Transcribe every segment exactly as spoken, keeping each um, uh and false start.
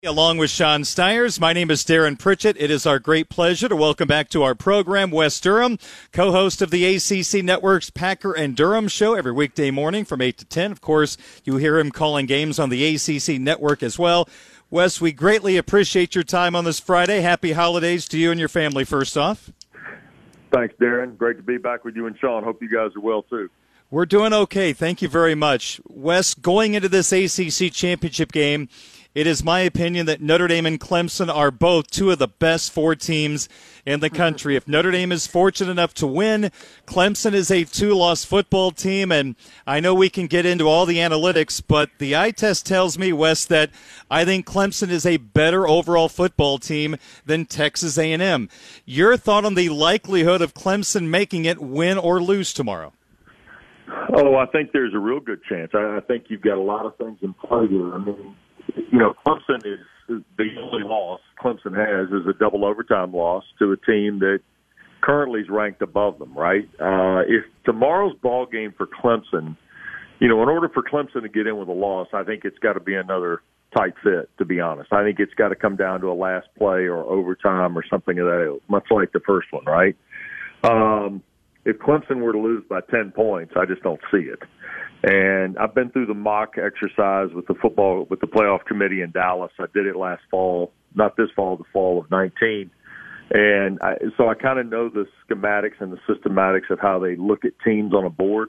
Along with Sean Stiers, my name is Darren Pritchett. It is our great pleasure to welcome back to our program Wes Durham, co-host of the A C C Network's Packer and Durham show every weekday morning from eight to ten. Of course, you hear him calling games on the A C C Network as well. Wes, we greatly appreciate your time on this Friday. Happy holidays to you and your family, first off. Thanks, Darren. Great to be back with you and Sean. Hope you guys are well, too. We're doing okay. Thank you very much. Wes, going into this A C C championship game, it is my opinion that Notre Dame and Clemson are both two of the best four teams in the country. If Notre Dame is fortunate enough to win, Clemson is a two-loss football team, and I know we can get into all the analytics, but the eye test tells me, Wes, that I think Clemson is a better overall football team than Texas A and M. Your thought on the likelihood of Clemson making it, win or lose tomorrow? Oh, I think there's a real good chance. I, I think you've got a lot of things in play here. I mean, you know, Clemson is, is the only loss Clemson has is a double overtime loss to a team that currently is ranked above them, right? Uh, if tomorrow's ball game for Clemson, you know, in order for Clemson to get in with a loss, I think it's got to be another tight fit, to be honest. I think it's got to come down to a last play or overtime or something of that ilk, much like the first one, right? Um, if Clemson were to lose by ten points, I just don't see it. And I've been through the mock exercise with the football, with the playoff committee in Dallas. I did it last fall, not this fall, the fall of nineteen. And I, so I kind of know the schematics and the systematics of how they look at teams on a board.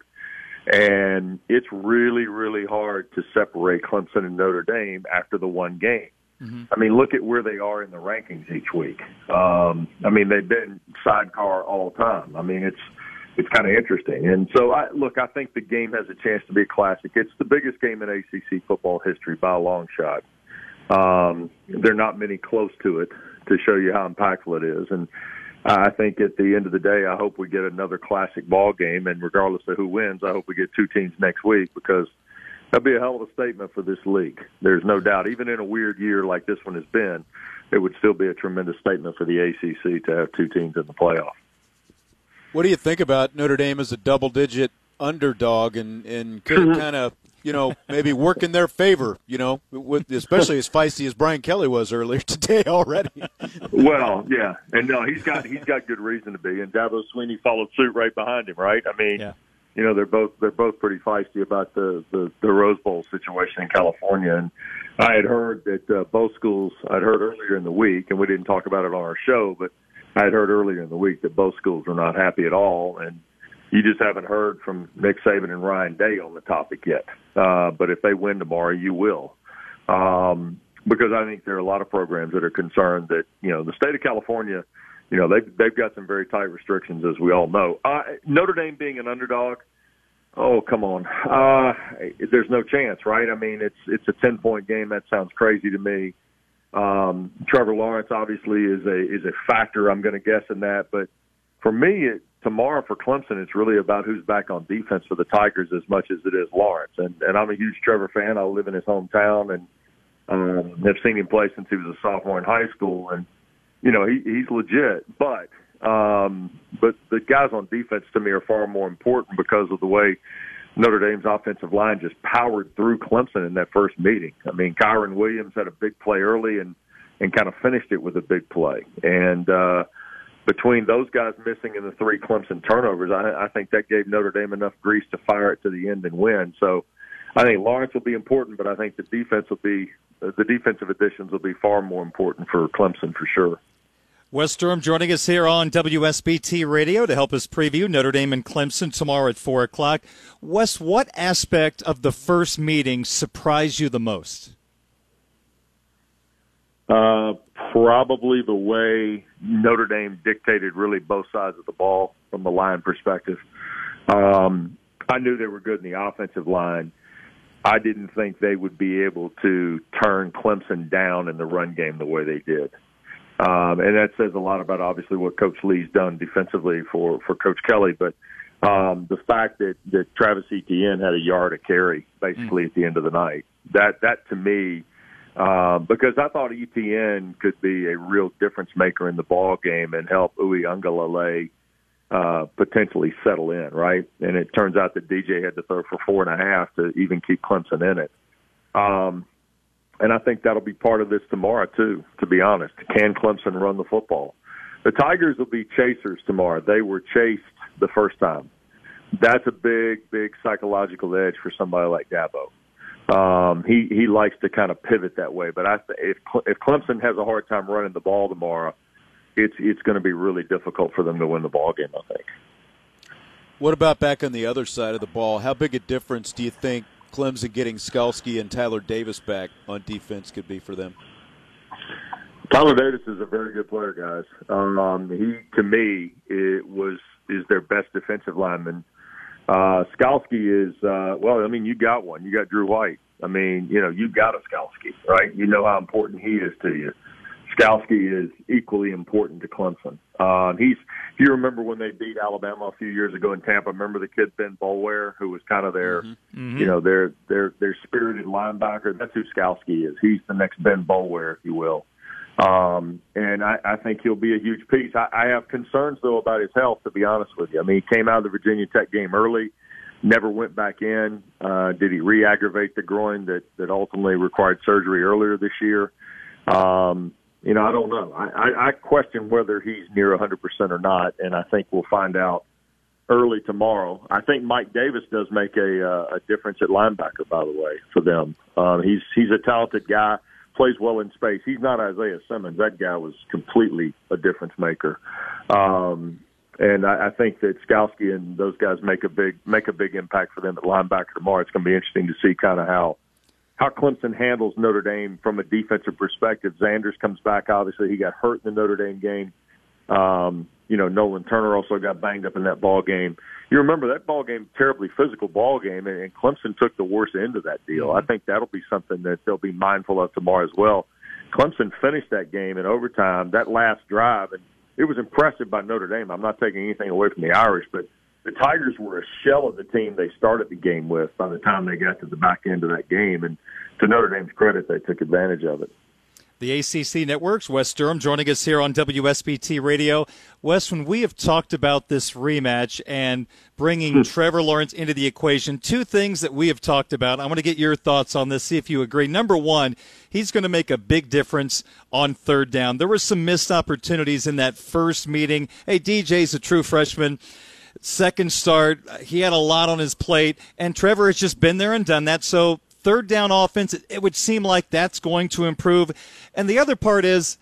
And it's really, really hard to separate Clemson and Notre Dame after the one game. Mm-hmm. I mean, look at where they are in the rankings each week. Um, I mean, they've been sidecar all the time. I mean, it's, It's kind of interesting. And so, I, look, I think the game has a chance to be a classic. It's the biggest game in A C C football history by a long shot. Um, there are not many close to it to show you how impactful it is. And I think at the end of the day, I hope we get another classic ball game. And regardless of who wins, I hope we get two teams next week because that'll be a hell of a statement for this league. There's no doubt. Even in a weird year like this one has been, it would still be a tremendous statement for the A C C to have two teams in the playoff. What do you think about Notre Dame as a double-digit underdog and, and could it kind of, you know, maybe work in their favor, you know, with, especially as feisty as Brian Kelly was earlier today already? Well, yeah. And, no, he's got he's got good reason to be. And Dabo Swinney followed suit right behind him, right? I mean, yeah. you know, they're both they're both pretty feisty about the, the, the Rose Bowl situation in California. And I had heard that uh, both schools, I'd heard earlier in the week, and we didn't talk about it on our show, but I had heard earlier in the week that both schools are not happy at all, and you just haven't heard from Nick Saban and Ryan Day on the topic yet. Uh, but if they win tomorrow, you will. Um, because I think there are a lot of programs that are concerned that, you know, the state of California, you know, they've, they've got some very tight restrictions, as we all know. Uh, Notre Dame being an underdog, oh, come on. Uh, there's no chance, right? I mean, it's it's a ten-point game. That sounds crazy to me. Um, Trevor Lawrence obviously is a is a factor, I'm going to guess, in that. But for me, it, tomorrow for Clemson, it's really about who's back on defense for the Tigers as much as it is Lawrence. And, and I'm a huge Trevor fan. I live in his hometown and um, have seen him play since he was a sophomore in high school. And, you know, he, he's legit. But um, but the guys on defense to me are far more important because of the way Notre Dame's offensive line just powered through Clemson in that first meeting. I mean, Kyron Williams had a big play early and, and kind of finished it with a big play. And uh, between those guys missing and the three Clemson turnovers, I, I think that gave Notre Dame enough grease to fire it to the end and win. So I think Lawrence will be important, but I think the defense will be the defensive additions will be far more important for Clemson for sure. Wes Durham joining us here on W S B T Radio to help us preview Notre Dame and Clemson tomorrow at four o'clock. Wes, what aspect of the first meeting surprised you the most? Uh, probably the way Notre Dame dictated really both sides of the ball from the line perspective. Um, I knew they were good in the offensive line. I didn't think they would be able to turn Clemson down in the run game the way they did. Um, and that says a lot about, obviously, what Coach Lee's done defensively for, for Coach Kelly. But um, the fact that, that Travis Etienne had a yard of carry, basically, mm. at the end of the night, that, that to me, uh, because I thought Etienne could be a real difference maker in the ball game and help Uiagalelei uh, potentially settle in, right? And it turns out that D J had to throw for four and a half to even keep Clemson in it. Um and I think that'll be part of this tomorrow too, to be honest. Can Clemson run the football? The Tigers will be chasers tomorrow. They were chased the first time. That's a big, big psychological edge for somebody like Dabo. Um, he, he likes to kind of pivot that way. But I th- if, if Clemson has a hard time running the ball tomorrow, it's it's going to be really difficult for them to win the ball game, I think. What about back on the other side of the ball? How big a difference do you think Clemson getting Skalski and Tyler Davis back on defense could be for them? Tyler Davis is a very good player, guys. Um, he, to me, it was is their best defensive lineman. Uh, Skalski is, uh, well, I mean, you got one. You got Drew White. I mean, you know, you got a Skalski, right? You know how important he is to you. Skalski is equally important to Clemson. Uh, he's, if you remember when they beat Alabama a few years ago in Tampa, remember the kid Ben Boulware, who was kind of their, mm-hmm. you know, their their their spirited linebacker. That's who Skalski is. He's the next Ben Boulware, if you will. Um, and I, I think he'll be a huge piece. I, I have concerns, though, about his health, to be honest with you. I mean, he came out of the Virginia Tech game early, never went back in. Uh, did he re-aggravate the groin that, that ultimately required surgery earlier this year? Um, you know, I don't know. I, I, I question whether he's near one hundred percent or not, and I think we'll find out early tomorrow. I think Mike Davis does make a, uh, a difference at linebacker, by the way, for them. Um, he's he's a talented guy. Plays well in space. He's not Isaiah Simmons. That guy was completely a difference maker. Um, and I, I think that Skalski and those guys make a big make a big impact for them at linebacker tomorrow. It's going to be interesting to see kind of how how Clemson handles Notre Dame from a defensive perspective. Zanders comes back. Obviously, he got hurt in the Notre Dame game. Um, you know, Nolan Turner also got banged up in that ball game. You remember that ball game, terribly physical ball game, and, and Clemson took the worst end of that deal. Mm-hmm. I think that'll be something that they'll be mindful of tomorrow as well. Clemson finished that game in overtime, that last drive, and it was impressive by Notre Dame. I'm not taking anything away from the Irish, but the Tigers were a shell of the team they started the game with by the time they got to the back end of that game, and to Notre Dame's credit, they took advantage of it. The A C C Networks, Wes Durham joining us here on W S B T Radio. Wes, when we have talked about this rematch and bringing Trevor Lawrence into the equation, two things that we have talked about. I want to get your thoughts on this, see if you agree. Number one, he's going to make a big difference on third down. There were some missed opportunities in that first meeting. Hey, D J's a true freshman. Second start, he had a lot on his plate, and Trevor has just been there and done that. So third down offense, it would seem like that's going to improve. And the other part is,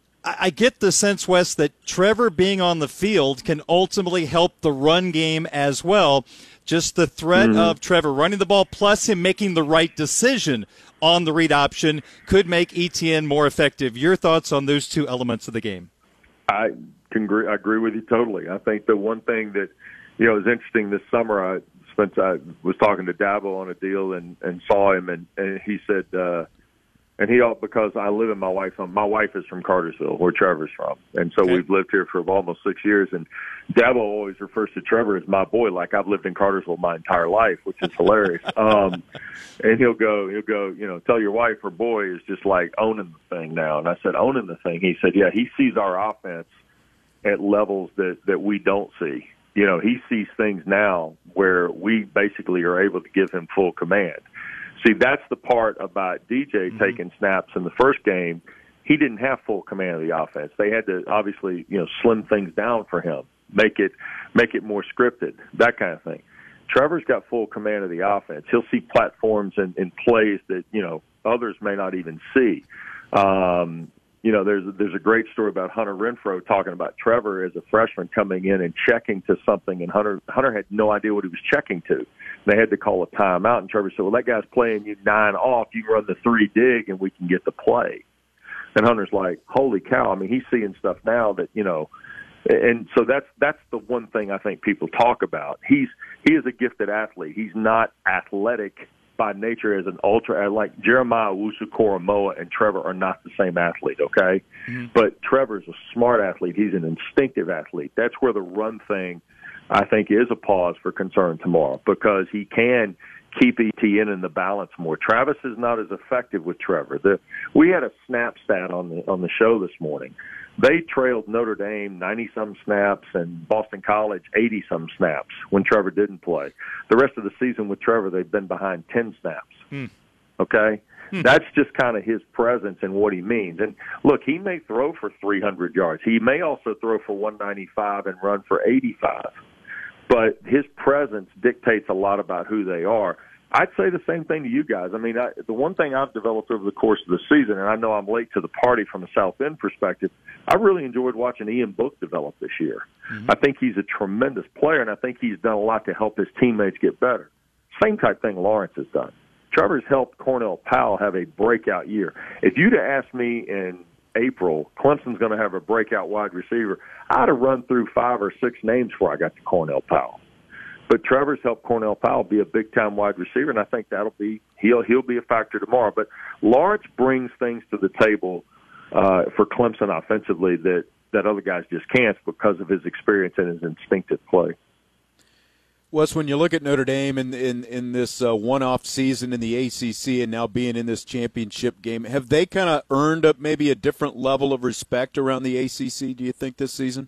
I get the sense, Wes, that Trevor being on the field can ultimately help the run game as well. Just the threat mm-hmm. of Trevor running the ball plus him making the right decision on the read option could make Etienne more effective. Your thoughts on those two elements of the game? I can agree, I agree with you totally. I think the one thing that, you know, is interesting this summer, I spent, I was talking to Dabo on a deal and, and saw him, and, and he said, uh, and he, because I live in my wife's home. My wife is from Cartersville, where Trevor's from. And so okay. we've lived here for almost six years. And Dabo always refers to Trevor as my boy, like I've lived in Cartersville my entire life, which is hilarious. um, and he'll go, he'll go, you know, tell your wife her boy is just like owning the thing now. And I said, owning the thing. He said, yeah, he sees our offense at levels that, that we don't see. You know, he sees things now where we basically are able to give him full command. See, that's the part about D J mm-hmm. taking snaps in the first game. He didn't have full command of the offense. They had to obviously, you know, slim things down for him, make it make it more scripted, that kind of thing. Trevor's got full command of the offense. He'll see platforms and, and plays that, you know, others may not even see. Um, you know, there's there's a great story about Hunter Renfrow talking about Trevor as a freshman coming in and checking to something, and Hunter Hunter had no idea what he was checking to. They had to call a timeout, and Trevor said, well, that guy's playing you nine off. You can run the three dig, and we can get the play. And Hunter's like, holy cow. I mean, he's seeing stuff now that, you know, and so that's that's the one thing I think people talk about. He's He is a gifted athlete. He's not athletic by nature as an ultra, like Jeremiah Owusu-Koramoah and Trevor are not the same athlete, okay? Mm-hmm. But Trevor's a smart athlete. He's an instinctive athlete. That's where the run thing, I think, is a pause for concern tomorrow, because he can keep Etienne in the balance more. Travis is not as effective with Trevor. The, we had a snap stat on the on the show this morning. They trailed Notre Dame ninety-some snaps and Boston College eighty-some snaps when Trevor didn't play. The rest of the season with Trevor, they've been behind ten snaps. Hmm. Okay? Hmm. That's just kind of his presence and what he means. And look, he may throw for three hundred yards. He may also throw for one ninety-five and run for eighty-five. But his presence dictates a lot about who they are. I'd say the same thing to you guys. I mean, I, the one thing I've developed over the course of the season, and I know I'm late to the party from a South End perspective, I really enjoyed watching Ian Book develop this year. Mm-hmm. I think he's a tremendous player, and I think he's done a lot to help his teammates get better. Same type thing Lawrence has done. Trevor's helped Cornell Powell have a breakout year. If you'd have asked me in April, Clemson's going to have a breakout wide receiver, I'd have run through five or six names before I got to Cornell Powell. But Trevor's helped Cornell Powell be a big-time wide receiver, and I think that'll be he'll he'll be a factor tomorrow. But Lawrence brings things to the table uh, for Clemson offensively that, that other guys just can't because of his experience and his instinctive play. Wes, when you look at Notre Dame in in, in this uh, one-off season in the A C C and now being in this championship game, have they kind of earned up maybe a different level of respect around the A C C, do you think, this season?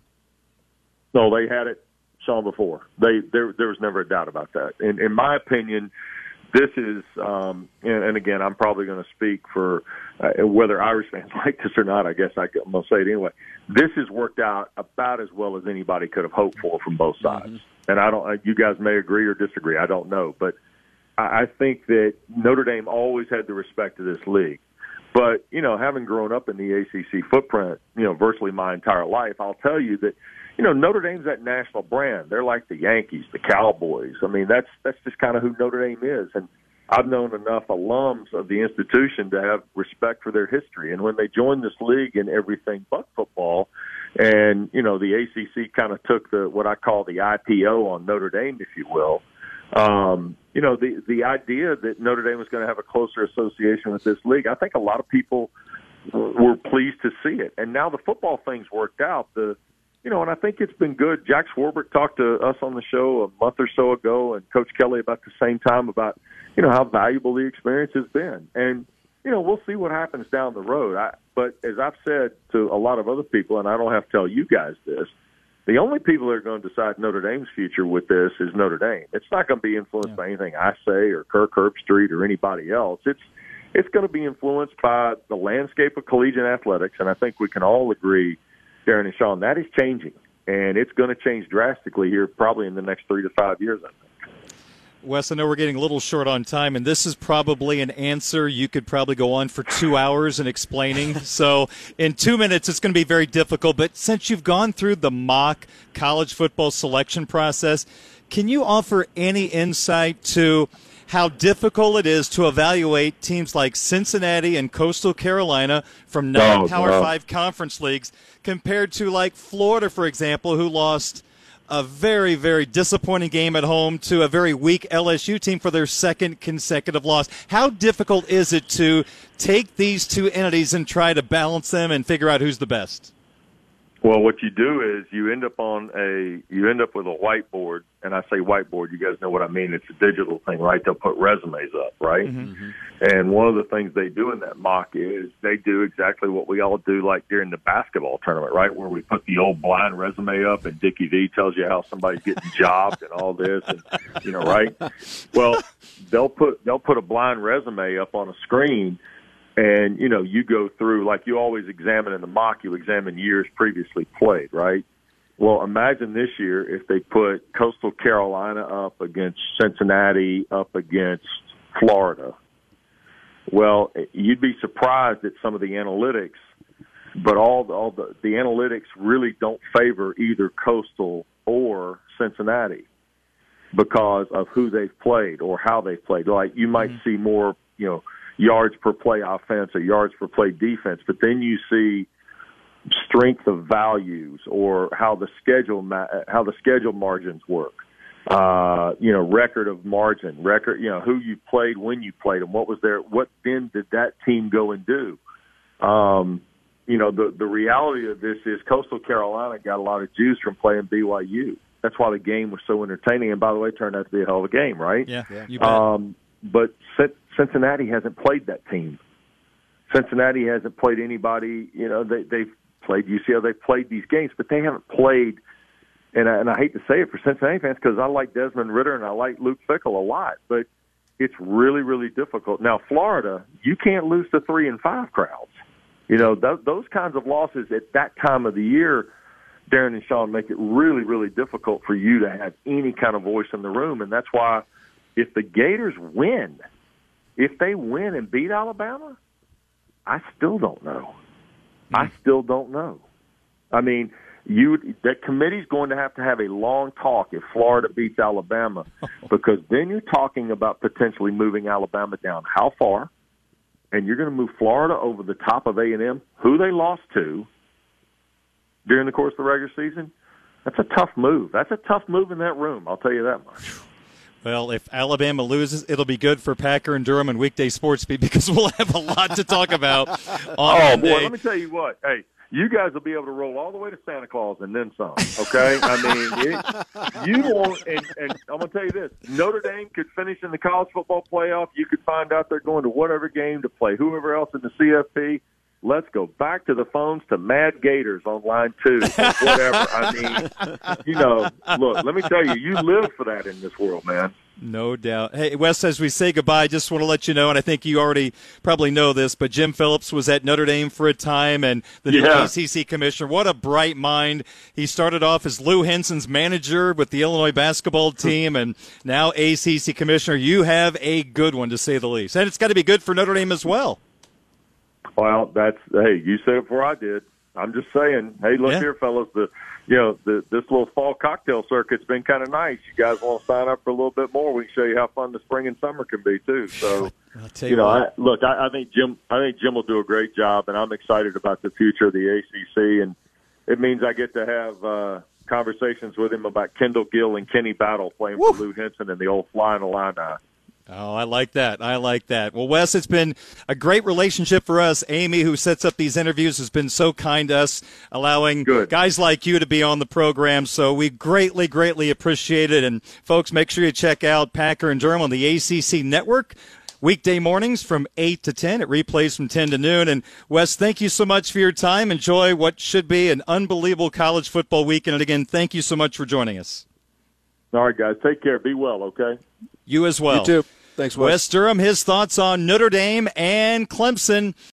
No, they had it. Saw before. They there there was never a doubt about that. In in my opinion, this is um, and, and again, I'm probably going to speak for uh, whether Irish fans like this or not. I guess I, I'm going to say it anyway. This has worked out about as well as anybody could have hoped for from both sides. Mm-hmm. And I don't. You guys may agree or disagree. I don't know, but I, I think that Notre Dame always had the respect of this league. But you know, having grown up in the A C C footprint, you know, virtually my entire life, I'll tell you that. You know, Notre Dame's that national brand. They're like the Yankees, the Cowboys. I mean, that's that's just kind of who Notre Dame is. And I've known enough alums of the institution to have respect for their history. And when they joined this league in everything but football, and, you know, the A C C kind of took the what I call the I P O on Notre Dame, if you will, um, you know, the, the idea that Notre Dame was going to have a closer association with this league, I think a lot of people were pleased to see it. And now the football thing's worked out. The You know, and I think it's been good. Jack Swarbrick talked to us on the show a month or so ago, and Coach Kelly about the same time about, you know, how valuable the experience has been. And, you know, we'll see what happens down the road. I, but as I've said to a lot of other people, and I don't have to tell you guys this, the only people that are going to decide Notre Dame's future with this is Notre Dame. It's not going to be influenced yeah. by anything I say or Kirk Herbstreit or anybody else. It's it's going to be influenced by the landscape of collegiate athletics, and I think we can all agree, Darren and Sean, that is changing, and it's going to change drastically here probably in the next three to five years, I think. Wes, I know we're getting a little short on time, and this is probably an answer you could probably go on for two hours in explaining. So in two minutes, it's going to be very difficult. But since you've gone through the mock college football selection process, can you offer any insight to how difficult it is to evaluate teams like Cincinnati and Coastal Carolina from non-Power oh, Five conference leagues compared to, like, Florida, for example, who lost a very, very disappointing game at home to a very weak L S U team for their second consecutive loss? How difficult is it to take these two entities and try to balance them and figure out who's the best? Well, what you do is you end up on a you end up with a whiteboard, and I say whiteboard, you guys know what I mean. It's a digital thing, right? They'll put resumes up, right? Mm-hmm. And one of the things they do in that mock is they do exactly what we all do, like during the basketball tournament, right, where we put the old blind resume up, and Dickie V tells you how somebody's getting jobbed and all this, and you know, right? Well, they'll put they'll put a blind resume up on a screen. And, you know, you go through, like you always examine in the mock, you examine years previously played, right? Well, imagine this year if they put Coastal Carolina up against Cincinnati, up against Florida. Well, you'd be surprised at some of the analytics, but all the, all the, the analytics really don't favor either Coastal or Cincinnati because of who they've played or how they've played. Like you might mm-hmm. see more, you know, yards per play offense or yards per play defense, but then you see strength of values or how the schedule how the schedule margins work. Uh, you know, record of margin, record. You know, who you played, when you played them, what was there, what then did that team go and do? Um, you know, the the reality of this is Coastal Carolina got a lot of juice from playing B Y U. That's why the game was so entertaining. And by the way, it turned out to be a hell of a game, right? Yeah, yeah. You bet. Um, but Cincinnati hasn't played that team. Cincinnati hasn't played anybody. You know, they, they've played U C L. They've played these games, but they haven't played. And I, and I hate to say it for Cincinnati fans because I like Desmond Ridder and I like Luke Fickell a lot, but it's really, really difficult. Now, Florida, you can't lose to three and five crowds. You know, th- those kinds of losses at that time of the year, Darren and Sean, make it really, really difficult for you to have any kind of voice in the room. And that's why if the Gators win, if they win and beat Alabama, I still don't know. Mm. I still don't know. I mean, you that committee's going to have to have a long talk if Florida beats Alabama, because then you're talking about potentially moving Alabama down. How far? And you're going to move Florida over the top of A and M, who they lost to during the course of the regular season. That's a tough move. That's a tough move in that room, I'll tell you that much. Well, if Alabama loses, it'll be good for Packer and Durham and Weekday Sports Beat, because we'll have a lot to talk about on Oh, Monday. boy, let me tell you what. Hey, you guys will be able to roll all the way to Santa Claus and then some, okay? I mean, it, you won't, and, and I'm going to tell you this. Notre Dame could finish in the college football playoff. You could find out they're going to whatever game to play whoever else in the C F P. Let's go back to the phones to Mad Gators on line two or whatever. I mean, you know, look, let me tell you, you live for that in this world, man. No doubt. Hey, Wes, as we say goodbye, I just want to let you know, and I think you already probably know this, but Jim Phillips was at Notre Dame for a time, and the new Yeah. A C C commissioner. What a bright mind. He started off as Lou Henson's manager with the Illinois basketball team, and now A C C commissioner. You have a good one, to say the least. And it's got to be good for Notre Dame as well. Well, that's, hey, you said it before I did. I'm just saying, hey, look Yeah. here, fellas, the you know, the, this little fall cocktail circuit's been kind of nice. You guys want to sign up for a little bit more? We can show you how fun the spring and summer can be too. So, I'll tell you, you know, what. I, look, I, I think Jim, I think Jim will do a great job, and I'm excited about the future of the A C C. And it means I get to have uh, conversations with him about Kendall Gill and Kenny Battle playing Woo. for Lou Henson and the old Flying Illini. Oh, I like that. I like that. Well, Wes, it's been a great relationship for us. Amy, who sets up these interviews, has been so kind to us, allowing Good. guys like you to be on the program. So we greatly, greatly appreciate it. And, folks, make sure you check out Packer and Durham on the A C C Network. Weekday mornings from eight to ten. It replays from ten to noon. And, Wes, thank you so much for your time. Enjoy what should be an unbelievable college football weekend. And, again, thank you so much for joining us. All right, guys. Take care. Be well, okay? You as well. You too. Thanks, Wes. Wes Durham, his thoughts on Notre Dame and Clemson.